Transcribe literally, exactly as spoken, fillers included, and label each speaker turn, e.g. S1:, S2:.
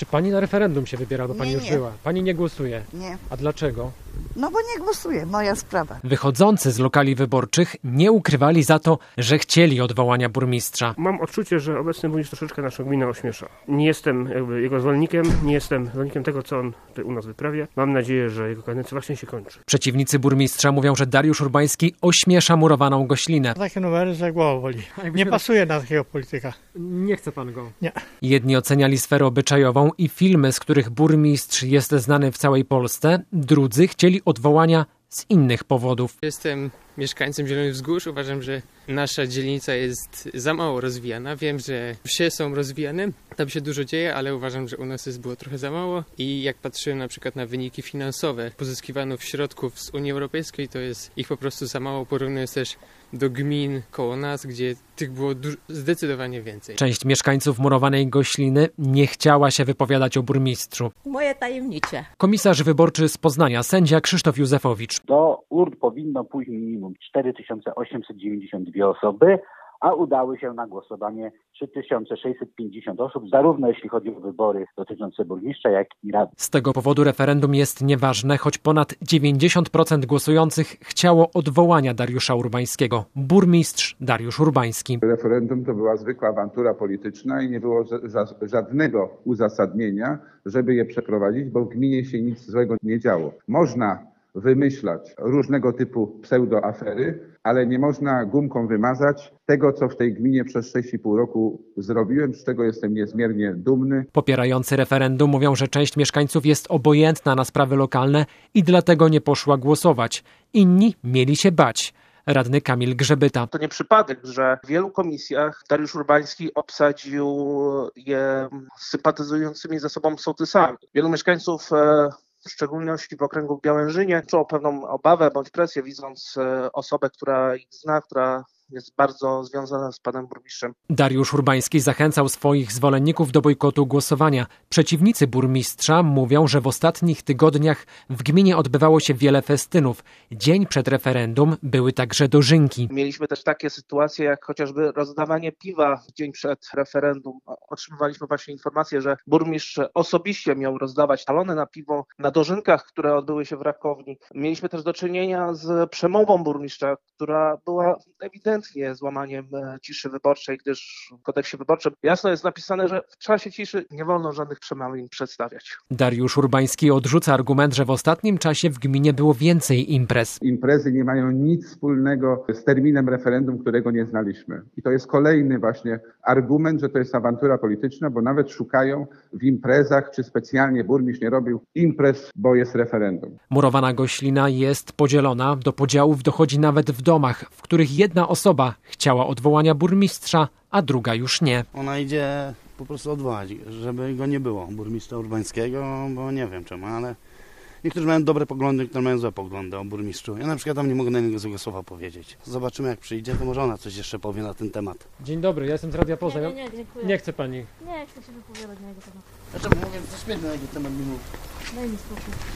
S1: Czy pani na referendum się wybiera, bo pani
S2: Nie,
S1: już
S2: nie.
S1: była? Pani nie głosuje.
S2: Nie.
S1: A dlaczego?
S2: No bo nie głosuję, moja sprawa.
S1: Wychodzący z lokali wyborczych nie ukrywali za to, że chcieli odwołania burmistrza.
S3: Mam odczucie, że obecny burmistrz troszeczkę naszą gminę ośmiesza. Nie jestem jakby jego zwolennikiem, nie jestem zwolennikiem tego, co on tutaj u nas wyprawia. Mam nadzieję, że jego kadencja właśnie się kończy.
S1: Przeciwnicy burmistrza mówią, że Dariusz Urbański ośmiesza murowaną Goślinę.
S4: Takie numery, że głowa boli. Nie pasuje na takiego polityka.
S1: Nie chce pan go.
S4: Nie.
S1: Jedni oceniali sferę obyczajową i filmy, z których burmistrz jest znany w całej Polsce. Drudzy chcieli odwołania z innych powodów.
S5: Jestem mieszkańcem Zielonych Wzgórz. Uważam, że nasza dzielnica jest za mało rozwijana. Wiem, że wsie są rozwijane, tam się dużo dzieje, ale uważam, że u nas jest było trochę za mało. I jak patrzyłem na przykład na wyniki finansowe pozyskiwanych środków z Unii Europejskiej, to jest ich po prostu za mało, porównując też do gmin koło nas, gdzie tych było duż- zdecydowanie więcej.
S1: Część mieszkańców murowanej Gośliny nie chciała się wypowiadać o burmistrzu.
S6: Moje tajemnicze.
S1: Komisarz wyborczy z Poznania, sędzia Krzysztof Józefowicz.
S7: Do urn powinno pójść minimum cztery tysiące osiemset dziewięćdziesiąt dwie osoby, a udały się na głosowanie trzy tysiące sześćset pięćdziesiąt osób, zarówno jeśli chodzi o wybory dotyczące burmistrza, jak i rady.
S1: Z tego powodu referendum jest nieważne, choć ponad dziewięćdziesiąt procent głosujących chciało odwołania Dariusza Urbańskiego. Burmistrz Dariusz Urbański.
S8: Referendum to była zwykła awantura polityczna i nie było ża- żadnego uzasadnienia, żeby je przeprowadzić, bo w gminie się nic złego nie działo. Można wymyślać różnego typu pseudoafery, ale nie można gumką wymazać tego, co w tej gminie przez sześć i pół roku zrobiłem, z czego jestem niezmiernie dumny.
S1: Popierający referendum mówią, że część mieszkańców jest obojętna na sprawy lokalne i dlatego nie poszła głosować. Inni mieli się bać. Radny Kamil Grzebyta.
S9: To nie przypadek, że w wielu komisjach Dariusz Urbański obsadził je sympatyzującymi ze sobą sołtysami. Wielu mieszkańców, w szczególności w okręgu w Białężynie, czuło pewną obawę bądź presję, widząc osobę, która ich zna, która jest bardzo związana z panem burmistrzem.
S1: Dariusz Urbański zachęcał swoich zwolenników do bojkotu głosowania. Przeciwnicy burmistrza mówią, że w ostatnich tygodniach w gminie odbywało się wiele festynów. Dzień przed referendum były także dożynki.
S9: Mieliśmy też takie sytuacje, jak chociażby rozdawanie piwa w dzień przed referendum. Otrzymywaliśmy właśnie informację, że burmistrz osobiście miał rozdawać talony na piwo na dożynkach, które odbyły się w Rakowni. Mieliśmy też do czynienia z przemową burmistrza, która była ewidentnie złamaniem ciszy wyborczej, gdyż w kodeksie wyborczym jasno jest napisane, że w czasie ciszy nie wolno żadnych przemawień przedstawiać.
S1: Dariusz Urbański odrzuca argument, że w ostatnim czasie w gminie było więcej imprez.
S8: Imprezy nie mają nic wspólnego z terminem referendum, którego nie znaliśmy. I to jest kolejny właśnie argument, że to jest awantura polityczna, bo nawet szukają w imprezach, czy specjalnie burmistrz nie robił imprez, bo jest referendum.
S1: Murowana Goślina jest podzielona. Do podziałów dochodzi nawet w domach, w których jedna osoba chciała odwołania burmistrza, a druga już nie.
S10: Ona idzie po prostu odwołać, żeby go nie było, burmistrza Urbańskiego, bo nie wiem czemu, ale niektórzy mają dobre poglądy, niektórzy mają złe poglądy o burmistrzu. Ja na przykład tam nie mogę na niego złego słowa powiedzieć. Zobaczymy, jak przyjdzie, to może ona coś jeszcze powie na ten temat.
S1: Dzień dobry, ja jestem z Radia Poznań.
S6: Nie, nie, nie, dziękuję.
S1: Nie chce pani.
S6: Nie chcę się wypowiadać na jego temat.
S10: Dlaczego mówię, że śmieszny na jego temat nie mówię?
S6: Daj mi spokój.